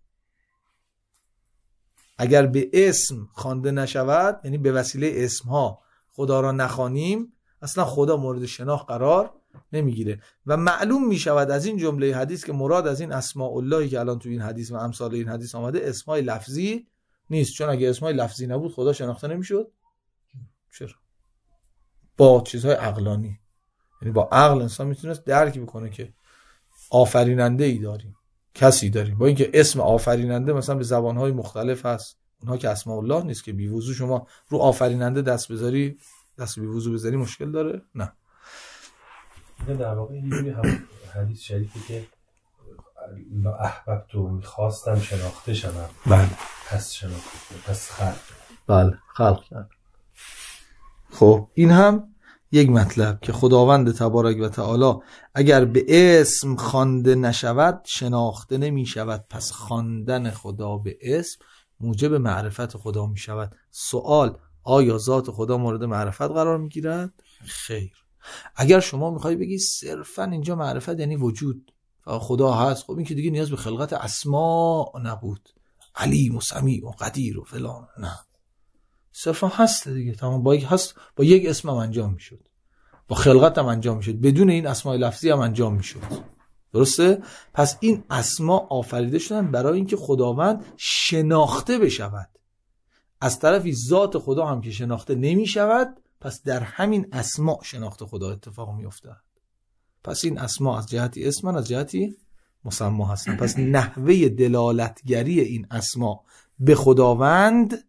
اگر به اسم خوانده نشود، یعنی به وسیله اسمها خدا را نخوانیم، اصلا خدا مورد شناخت قرار نمیگیره. و معلوم میشود از این جمله حدیث که مراد از این اسماء اللهی که الان تو این حدیث و امثال این حدیث آمده اسمای لفظی نیست، چون اگه اسمای لفظی نبود خدا شناخته نمیشد. چرا؟ با چیزهای عقلانی، یعنی با عقل انسان میتونست درک بکنه که آفریننده ای داریم، کسی داریم، با اینکه اسم آفریننده مثلا به زبانهای مختلف هست، اونها که اسماء الله نیست که بی وضو شما رو آفریننده دست بی وضو بذاری مشکل داره. نه، در واقع این حدیث شریفی که لا احببتو، میخواستم شناخته شدم، بله، پس شناخته، پس خلق، بله خلق کرد. خب این هم یک مطلب که خداوند تبارک و تعالی اگر به اسم خوانده نشود شناخته نمی شود، پس خواندن خدا به اسم موجب معرفت خدا می شود. سوال، آیا ذات خدا مورد معرفت قرار میگیرد؟ خیر. اگر شما میخوای بگی صرفا اینجا معرفت یعنی وجود، خدا هست، خب این که دیگه نیاز به خلقت اسما نبود، علیم و سمیع و قدیر و فلان، نه، صرفا هست دیگه، تمام. با یک اسم هم انجام میشد، با خلقت هم انجام میشد، بدون این اسماء لفظی هم انجام میشد. درسته؟ پس این اسما آفریده شدن برای اینکه خداوند شناخته بشود. از طرفی ذات خدا هم که شناخته نمی شود، پس در همین اسما شناخت خدا اتفاق می افتد. پس این اسما از جهتی اسمن، از جهتی مسما هستن. پس نحوه دلالتگری این اسما به خداوند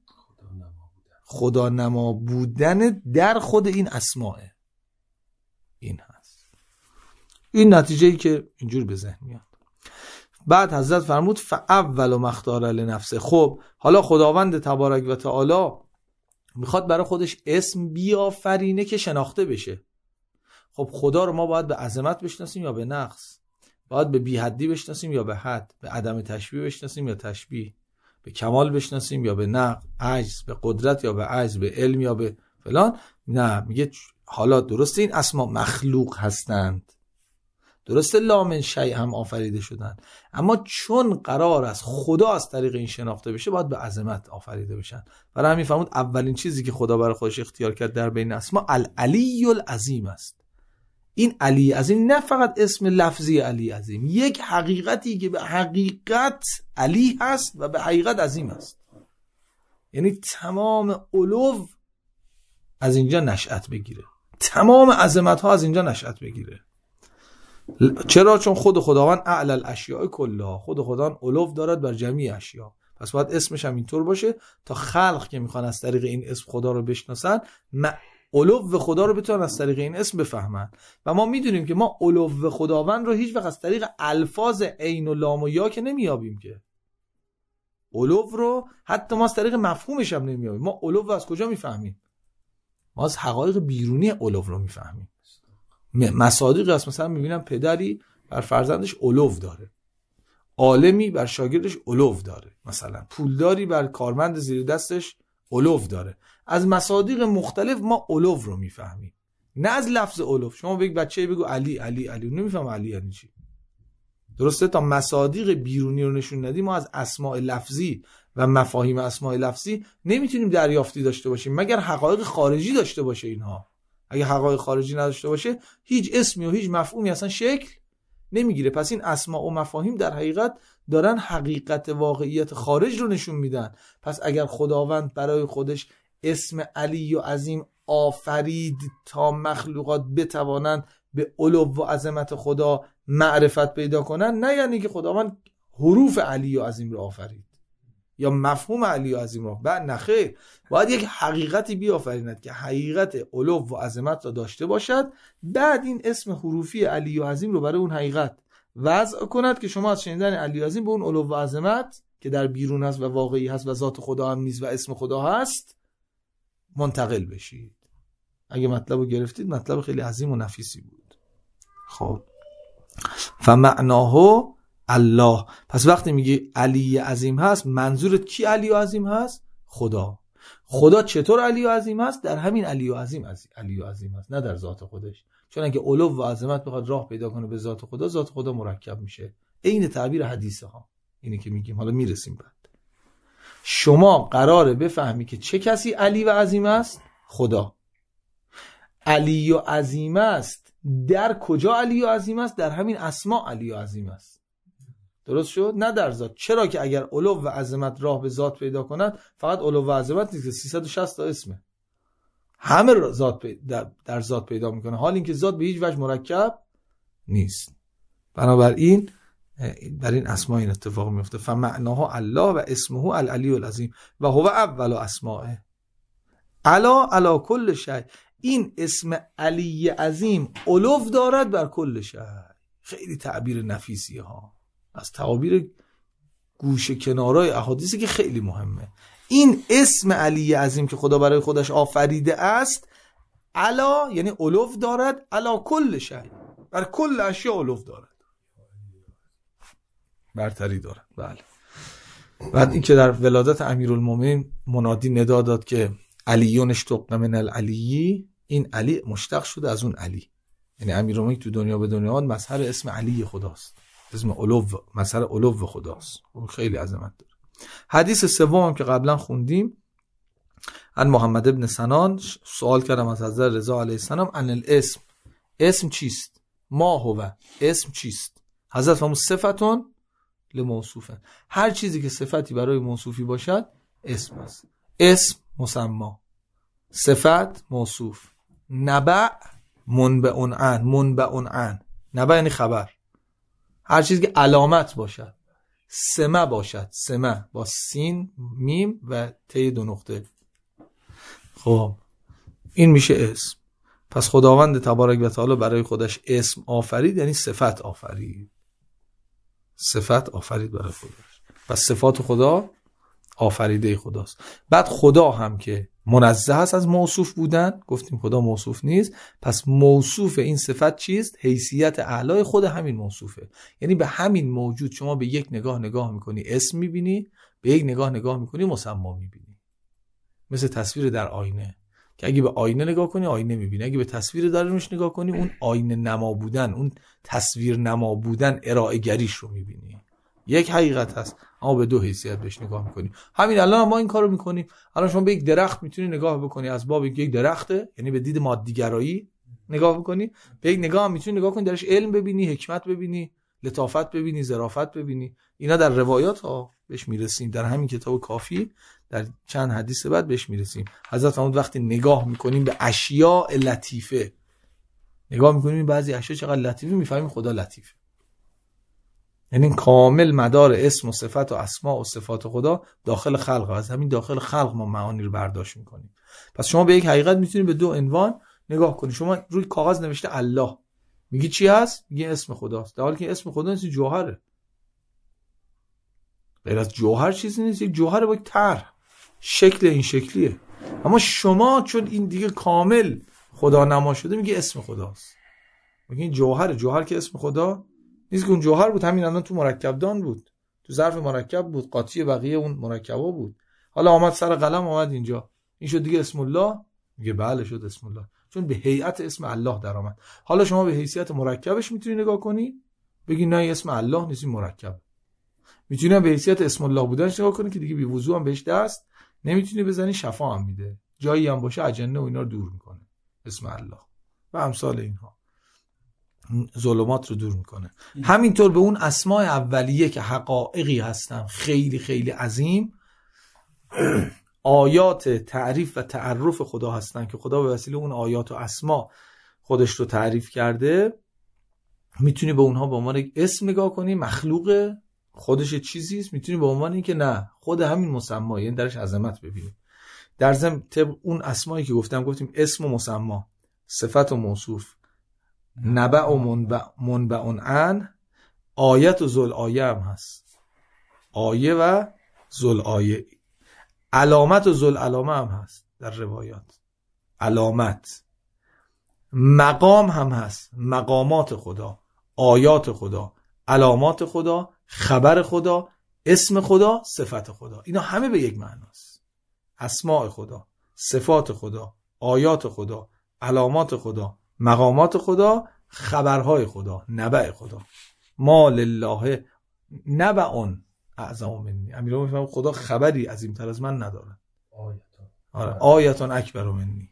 خدا نما بودن در خود این اسماه. این هست. این نتیجه‌ای که اینجور به ذهن میاد. بعد حضرت فرمود فاول مختار لنفسه. خب حالا خداوند تبارک و تعالی میخواد برای خودش اسم بیافرینه که شناخته بشه. خب خدا رو ما باید به عظمت بشناسیم یا به نقص؟ باید به بی حدی بشناسیم یا به حد؟ به عدم تشبیه بشناسیم یا تشبیه؟ به کمال بشناسیم یا به نقص؟ عجز؟ به قدرت یا به عجز؟ به علم یا به فلان؟ نه، میگه حالا درسته این اسما مخلوق هستند، درسته لا من شیء هم آفریده شدن، اما چون قرار است خدا از طریق این شناخته بشه، باید به عظمت آفریده بشن. برای همین فرمود اولین چیزی که خدا برای خودش اختیار کرد در بین اسما العلی العظیم است. این علی عظیم نه فقط اسم لفظی علی عظیم، یک حقیقتی که به حقیقت علی هست و به حقیقت عظیم است. یعنی تمام علو از اینجا نشأت بگیره، تمام عظمت ها از اینجا نشأت بگیره. چرا؟ چون خود خداوند اعلی الاشیاء کلها، خود خداوند علو دارد بر جمیع اشیا. پس باید اسمش هم اینطور باشه تا خلق که میخوان از طریق این اسم خدا رو بشناسن، علو خدا رو بتونن از طریق این اسم بفهمن. و ما میدونیم که ما علو خداوند رو هیچ وقت از طریق الفاظ عین و لام و یا که نمیابیم، که علو رو حتی ما از طریق مفهومش هم نمیابیم. ما علو از کجا میفهمیم؟ ما از حقایق بیرونی علو رو میفهمیم. مصادیق هست، مثلا میبینم پدری بر فرزندش علو داره، عالمی بر شاگردش علو داره، مثلا پولداری بر کارمند زیر دستش علو داره. از مصادیق مختلف ما علو رو میفهمیم، نه از لفظ علو. شما به یک بچه بگو علی علی علی، نمیفهم علی یعنی چی. درسته؟ تا مصادیق بیرونی رو نشون ندیم ما از اسماء لفظی و مفاهیم اسماء لفظی نمیتونیم دریافتی داشته باشیم، مگر حقایق خارجی داشته باشه. اینها اگه حقایق خارجی نداشته باشه، هیچ اسمی و هیچ مفهومی اصلا شکل نمیگیره. پس این اسماء و مفاهیم در حقیقت دارن حقیقت واقعیت خارج رو نشون میدن. پس اگر خداوند برای خودش اسم علی و عظیم آفرید تا مخلوقات بتوانند به علو و عظمت خدا معرفت پیدا کنن، نه یعنی که خداوند حروف علی و عظیم رو آفرید یا مفهوم علی و عظیم رو، بعد نخیر، باید یک حقیقتی بیافریند که حقیقت علو و عظمت را داشته باشد، بعد این اسم حروفی علی و عظیم رو برای اون حقیقت وضع کند که شما از شنیدن علی و عظیم به اون علو و عظمت که در بیرون هست و واقعی هست و ذات خدا هم نیست و اسم خدا هست منتقل بشید. اگه مطلب رو گرفتید، مطلب خیلی عظیم و نفیسی بود. خب فمعناه الله. پس وقتی میگی علی عظیم هست، منظورت کی علی و عظیم هست؟ خدا. خدا چطور علی و عظیم هست؟ در همین علی و عظیم هست، نه در ذات خودش. چون اگه علو و عظمت بخواد راه پیدا کنه به ذات خدا، ذات خدا مرکب میشه. عین تعبیر حدیثه ها اینه که میگیم، حالا میرسیم بعد. شما قراره بفهمی که چه کسی علی و عظیم است؟ خدا. علی و عظیم است در کجا علی و عظیم است؟ در همین اسما علی و عظیم است. درست شد؟ نه در ذات. چرا که اگر علو و عظمت راه به ذات پیدا کند، فقط علو و عظمت نیست، 360 تا اسمه، همه ذات در ذات پیدا میکنه، حال اینکه ذات به هیچ وجه مرکب نیست. بنابراین در این اسما این اتفاق میفته. فمعناه الله و اسمه العلی العظیم و هو اول اسماء علا کل شیء. این اسم علی عظیم علو دارد بر کل شیء. خیلی تعبیر نفیسی ها، از تعابیر گوشه کنارای احادیثی که خیلی مهمه. این اسم علی عظیم که خدا برای خودش آفریده است، علا یعنی علو دارد، علا کل شیء، بر کل اشیاء علو دارد، برتری دارد. بله. بعد این که در ولادت امیرالمومنین منادی ندا داد که علیون اشتق من العلی، این علی مشتق شده از اون علی. یعنی امیرالمومنین تو دنیا به دنیا آمد مظهر اسم علی خداست، اسم علو، مظهر علو خداست، اون خیلی عظمت داره. حدیث سوم هم که قبلا خوندیم، ان محمد ابن سنان سوال کردم از حضرت رضا علیه السلام ان الاسم، اسم چیست؟ ما هو، اسم چیست؟ حضرت فرمود صفتون لموصوفن، هر چیزی که صفتی برای موصوفی باشد اسم است. اسم مسمی، صفت موصوف، نبع منبعن عن، منبعن عن، نبع یعنی خبر، هر چیزی که علامت باشد، سمه باشد، سمه با سین میم و ت دو نقطه، خب این میشه اسم. پس خداوند تبارک و تعالی برای خودش اسم آفرید، یعنی صفت آفرید، صفت آفرید برای خودش. پس صفات خدا آفریده خداست. بعد خدا هم که منزه است از موصوف بودن، گفتیم خدا موصوف نیست، پس موصوف این صفت چیست؟ حیثیت اعلای خود همین موصوفه. یعنی به همین موجود شما به یک نگاه میکنی اسم میبینی، به یک نگاه میکنی مسما میبینی. مثل تصویر در آینه که اگه به آینه نگاه کنی آینه میبینی، اگه به تصویر درونش نگاه کنی اون آینه نما بودن، اون تصویر نما بودن، ارائه گریش رو میبینی. یک حقیقت هست اما به دو حیثیت بهش نگاه میکنی. همین الان ما این کارو میکنیم. الان شما به یک درخت میتونی نگاه بکنی از باب یک درخته، یعنی به دید مادیگرایی نگاه بکنی، به یک نگاه میتونی نگاه کنی درش علم ببینی، حکمت ببینی، لطافت ببینی، ظرافت ببینی. اینا در روایات ها بهش میرسیم، در همین کتاب کافی در چند حدیث بعد بهش میرسیم. حضرت فرمود وقتی نگاه میکنیم به اشیاء لطیفه، نگاه میکنیم بعضی اشیاء چقدر لطیفه، میفهمیم خدا لطیفه. یعنی کامل مدار اسم و صفت و اسماء و صفات خدا داخل خلق، از همین داخل خلق ما معانی رو برداشت میکنیم. پس شما به یک حقیقت میتونید به دو عنوان نگاه کنید. شما روی کاغذ نوشته الله، میگی چی هست؟ میگی اسم خداست، در حالی که اسم خدا نیست، جوهره. غیر از جوهر چیزی نیست، یک جوهر با یک طرح، شکل این شکلیه. اما شما چون این دیگه کامل خدا نما شده میگی اسم خداست، میگی این جوهره. جوهر که اسم خدا نیست که اون جوهر بود، همین الان تو مرکبدان بود، تو ظرف مرکب بود، قاطی بقیه اون مرکبا بود. حالا آمد سر قلم، آمد اینجا، این شد دیگه اسم الله. میگه بله شد اسم الله، چون به هیئت اسم الله در آمد. حالا شما به حیثیت مرکبش میتونی نگاه کنی بگی نه اسم الله نیست، این مرکب. میتونی به حیثیت اسم الله بودنش نگاه کنی که دیگه بی وضو هم بهش دست نمیتونی بزنی، شفا هم میده، جایی هم باشه اجنه و اینا رو دور میکنه اسم الله و امثال اینها، ظلمات رو دور میکنه. همینطور به اون اسماء اولیه که حقایقی هستن خیلی خیلی عظیم، آیات تعریف و تعرف خدا هستن که خدا به وسیله اون آیات و اسما خودش رو تعریف کرده، میتونی به اونها به عنوان یک اسم نگاه کنی، مخلوق خودش چیزیست، میتونی به عنوان این که نه خود همین مسما، یعنی درش عظمت ببینی. در ضمن طبق اون اسمایی که گفتیم اسم و مسما، صفت و موصوف، نبع و منبعن عن، آیت و ذل آیه هم هست، آیه و ذل آیه، علامت و ذل علامه هم هست در روایات، علامت، مقام هم هست، مقامات خدا، آیات خدا، علامات خدا، خبر خدا، اسم خدا، صفت خدا. اینا همه به یک معناست. اسماء خدا، صفات خدا، آیات خدا، علامات خدا، مقامات خدا، خبرهای خدا، نبع خدا. ما لله نبع اعظم منی. امیرالمومنین میفهمه خدا خبری عظیم‌تر از من نداره. آیتون اکبر منی.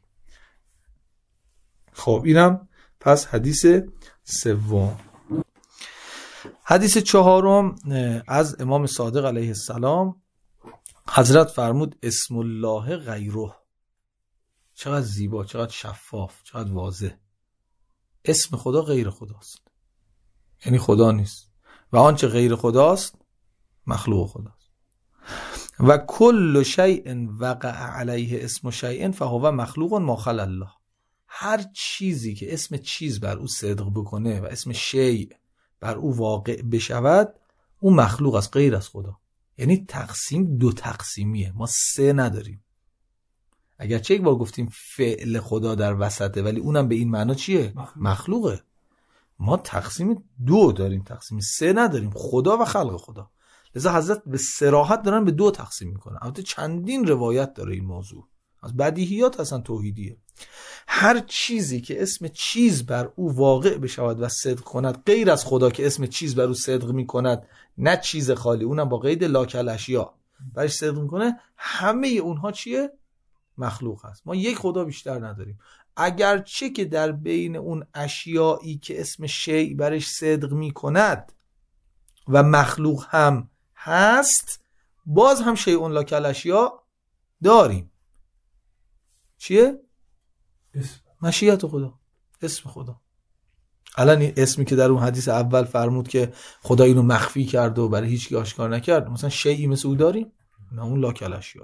خب اینم پس حدیث سوم. حدیث چهارم از امام صادق علیه السلام، حضرت فرمود اسم الله غیره. چقدر زیبا، چقدر شفاف، چقدر واضح. اسم خدا غیر خداست، یعنی خدا نیست، و آنچه غیر خداست مخلوق خداست. و کل شیء وقع علیه اسم شیء فهو مخلوق ما خلا الله. هر چیزی که اسم چیز بر او صدق بکنه و اسم شیء بر او واقع بشود، او مخلوق است، غیر از خدا. یعنی تقسیم دو تقسیمیه، ما سه نداریم. اگرچه یک بار گفتیم فعل خدا در وسطه، ولی اونم به این معنا چیه؟ مخلوقه. ما تقسیم دو داریم، تقسیم سه نداریم، خدا و خلق خدا. لذا حضرت به صراحت دارن به دو تقسیم میکنن. البته چندین روایت داره این موضوع، از بدیهیات اصلا توحیدیه. هر چیزی که اسم چیز بر او واقع بشود و صدق کند غیر از خدا که اسم چیز بر او صدق میکند، نه چیز خالی، اونم با قید لاکل اشیا برش صدق میکنه، همه اونها چیه؟ مخلوق هست. ما یک خدا بیشتر نداریم. اگرچه که در بین اون اشیایی که اسم شیء برش صدق میکند و مخلوق هم هست، باز هم شیء لاکل اشیا داریم. چیه؟ مشیت خدا، اسم خدا. الان این اسمی که در اون حدیث اول فرمود که خدا اینو مخفی کرد و برای هیچ کی آشکار نکرد، مثلا شیئی مثل او داریم؟ نه، اون لاکل اشیا.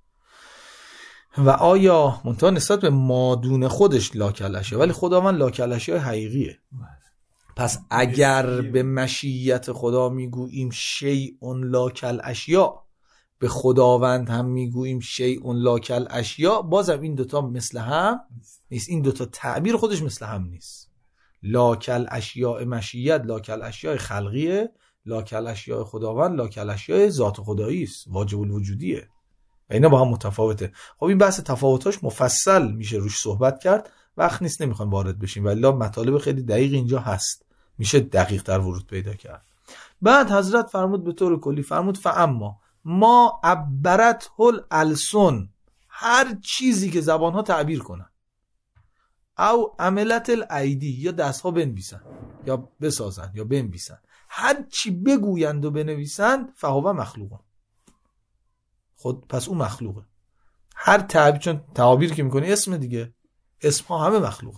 و آیا منتها نسبت به مادون خودش لاکل اشیا، ولی خداوند لاکل اشیا حقیقیه. پس اگر به مشیت خدا میگوییم شیء لاکل اشیا، به خداوند هم میگوییم شیء لاکل اشیا، بازم این دوتا مثل هم نیست. این دوتا تعبیر خودش مثل هم نیست. لاکل اشیاء مشیت لاکل اشیاء خلقیه، لاکل اشیاء خداوند لاکل اشیاء ذات خدایی است، واجب الوجودیه و اینا با هم متفاوته. خب این بحث تفاوتاش مفصل میشه روش صحبت کرد، وقت نیست نمیخوام وارد بشیم، ولی مطالب خیلی دقیق اینجا هست، میشه دقیق تر ورود پیدا کرد. بعد حضرت فرمود به طور کلی فرمود فاما ما عبرت الالسن، هر چیزی که زبانها تعبیر کنن، او عملت الایدی، یا دستها بنویسن یا بسازن یا بنویسن، هر چی بگویند و بنویسند، فهو مخلوقه، خود پس اون مخلوقه. هر تعبیر، چون تعابیر که میکنی اسم دیگه، اسم ها همه مخلوقه،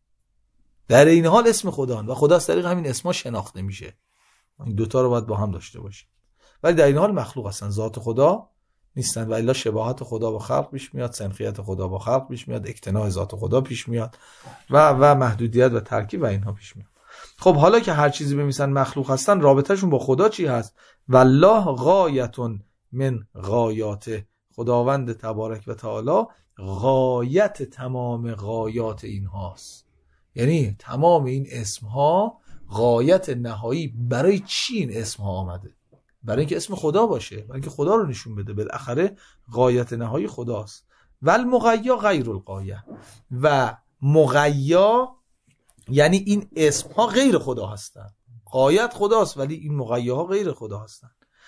در این حال اسم خدا و خدا از طریق همین اسم ها شناخته میشه. این دوتا رو باید با هم داشته باشیم، ولی در این حال مخلوق هستن، ذات خدا نیستن. و الا شباهت خدا با خلق پیش میاد، سنخیت خدا با خلق پیش میاد، اکتناء ذات خدا پیش میاد و محدودیت و ترکیب و اینها پیش میاد. خب حالا که هر چیزی بمیسن مخلوق هستن، رابطهشون با خدا چی هست؟ والله غایتون من غایاته، خداوند تبارک و تعالی غایت تمام غایات این هاست. یعنی تمام این اسم ها غایت نهایی برای چی این اسم ها آمده؟ برای اینکه اسم خدا باشه، برای اینکه خدا رو نشون بده. بالاخره غایت نهایی خداست. والمغیا غیر الغایه، و مغیا یعنی این اسم ها غیر خدا هستن. غایت خداست ولی این مغیا ها غیر خدا هستن.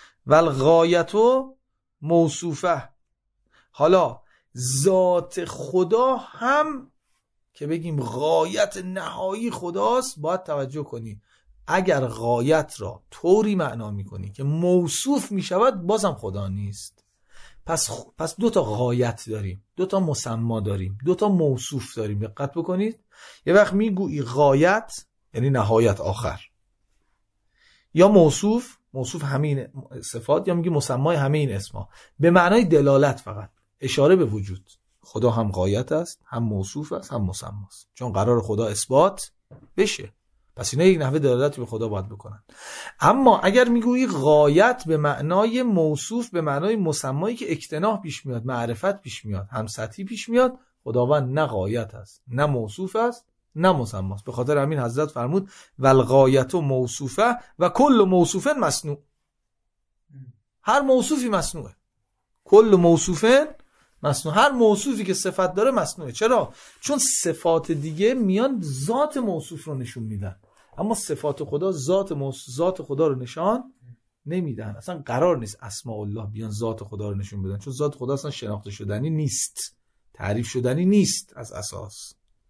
والغایتو موصوفه، حالا ذات خدا هم که بگیم غایت نهایی خداست، باید توجه کنی اگر غایت را طوری معنا میکنی که موصوف میشود، بازم خدا نیست. پس دو تا غایت داریم، دو تا مسما داریم، دو تا موصوف داریم. دقت بکنید، یه وقت میگویی غایت یعنی نهایت، آخر، یا موصوف همین صفات، یا میگی مسمای همه این اسما، به معنای دلالت، فقط اشاره به وجود. خدا هم غایت است، هم موصوف است، هم مسما است، چون قرار خدا اثبات بشه، پس اینا یک نحوه دلالتی به خدا باید بکنن. اما اگر میگویی غایت به معنای موصوف، به معنای مسمایی که اکتناح پیش میاد، معرفت پیش میاد، هم سطحی پیش میاد، خداوند نه غایت است، نه موصوف است، نه مسما است. به خاطر همین حضرت فرمود والغایت موصوفه و کل موصوف مصنوع، هر موصوفی مصنوعه، کل موصوف مصنوع، هر موصوفی که صفت داره مصنوعه. چرا؟ چون صفات دیگه میان ذات موصوف رو نشون میدن، اما صفات خدا ذات خدا رو نشان نمیدن. اصلا قرار نیست اسماء الله بیان ذات خدا رو نشون بدن، چون ذات خدا اصلا شناخته شدنی نیست، تعریف شدنی نیست از اساس.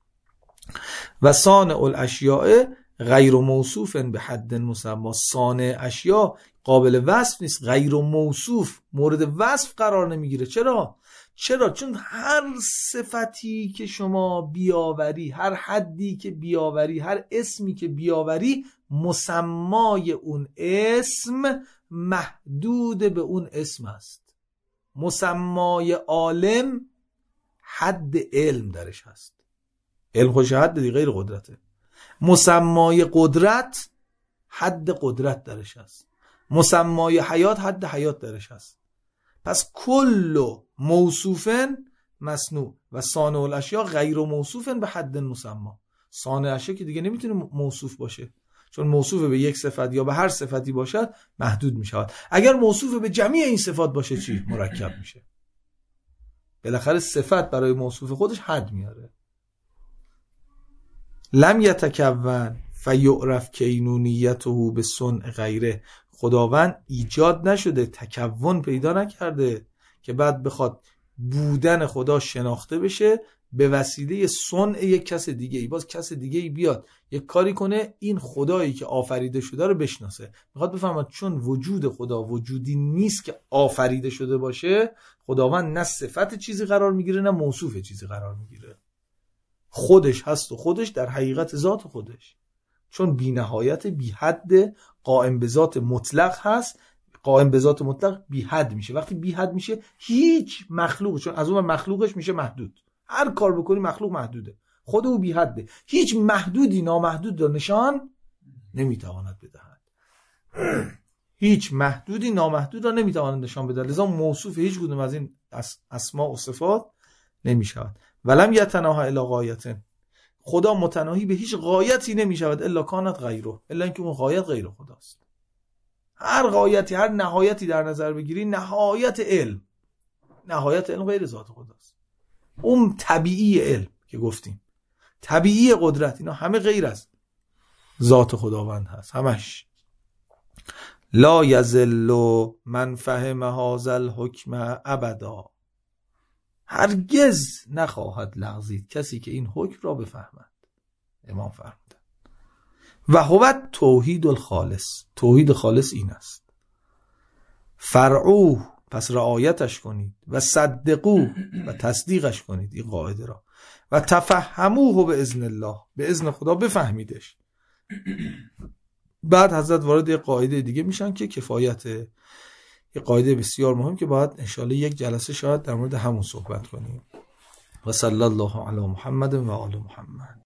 و صانع الاشیاء غیر موصوف به حد مسما، صانع اشیاء قابل وصف نیست، غیر موصوف، مورد وصف قرار نمیگیره. چرا؟ چون هر صفتی که شما بیاوری، هر حدی که بیاوری، هر اسمی که بیاوری، مسمای اون اسم محدود به اون اسم است. مسمای عالم حد علم درش هست، علم خوش حد دی، غیر قدرته. مسمای قدرت حد قدرت درش هست، مسمای حیات حد حیات درش هست. پس کل موصوفن مصنوع و صانع الاشیاء غیر موصوفن به حد مسما. صانع اشیاء که دیگه نمیتونه موصوف باشه، چون موصوف به یک صفت یا به هر صفتی باشد محدود میشود. اگر موصوف به جمیع این صفات باشه چی؟ مرکب میشه. بالاخره صفت برای موصوف خودش حد میاره. لم یتکون فیعرف کینونیته به صنع غیره. خداوند ایجاد نشده، تکون پیدا نکرده که بعد بخواد بودن خدا شناخته بشه به وسیله صنع یک کس دیگه ای. باز کس دیگه ای بیاد یک کاری کنه این خدایی که آفریده شده رو بشناسه. میخواد بفهمد چون وجود خدا وجودی نیست که آفریده شده باشه، خداوند نه صفت چیزی قرار میگیره نه موصوف چیزی قرار میگیره. خودش هست و خودش در حقیقت ذات خودش، چون بی نهایت بی حد قائم به ذات مطلق هست. قائم به ذات مطلق بی حد میشه. وقتی بی حد میشه هیچ مخلوق، چون از اون مخلوقش میشه محدود، هر کار بکنی مخلوق محدوده، خود او بی حده، هیچ محدودی نامحدود را نشان نمیتواند بدهد. هیچ محدودی نامحدود را نمیتواند نشان بدهد، لذا موصوف هیچ کدوم از این اسماء و صفات نمیشود. ولم یتناهی الی غایت، خدا متناهی به هیچ غایتی نمیشود الا کانت غیره، الا اینکه اون غایت غیر خداست. هر غایتی، هر نهایتی در نظر بگیری، نهایت علم غیر ذات خداست. اون طبیعی علم که گفتیم، طبیعی قدرت، اینا همه غیر از ذات خداوند هست، همش. لا یذل من فهم هذا الحکم ابدا، هرگز نخواهد لغزید کسی که این حکم را بفهمد. امام فرمودند و هو توحید الخالص، توحید خالص این است. فرعوه، پس رعایتش کنید، و صدقوه، و تصدیقش کنید این قاعده را، و تفهموه به اذن الله، به اذن خدا بفهمیدش. بعد حضرت وارد یک قاعده دیگه میشن که کفایت، یک قاعده بسیار مهم که باید انشاءالله یک جلسه شاید در مورد همون صحبت کنیم. و صلی الله علی محمد و آل محمد.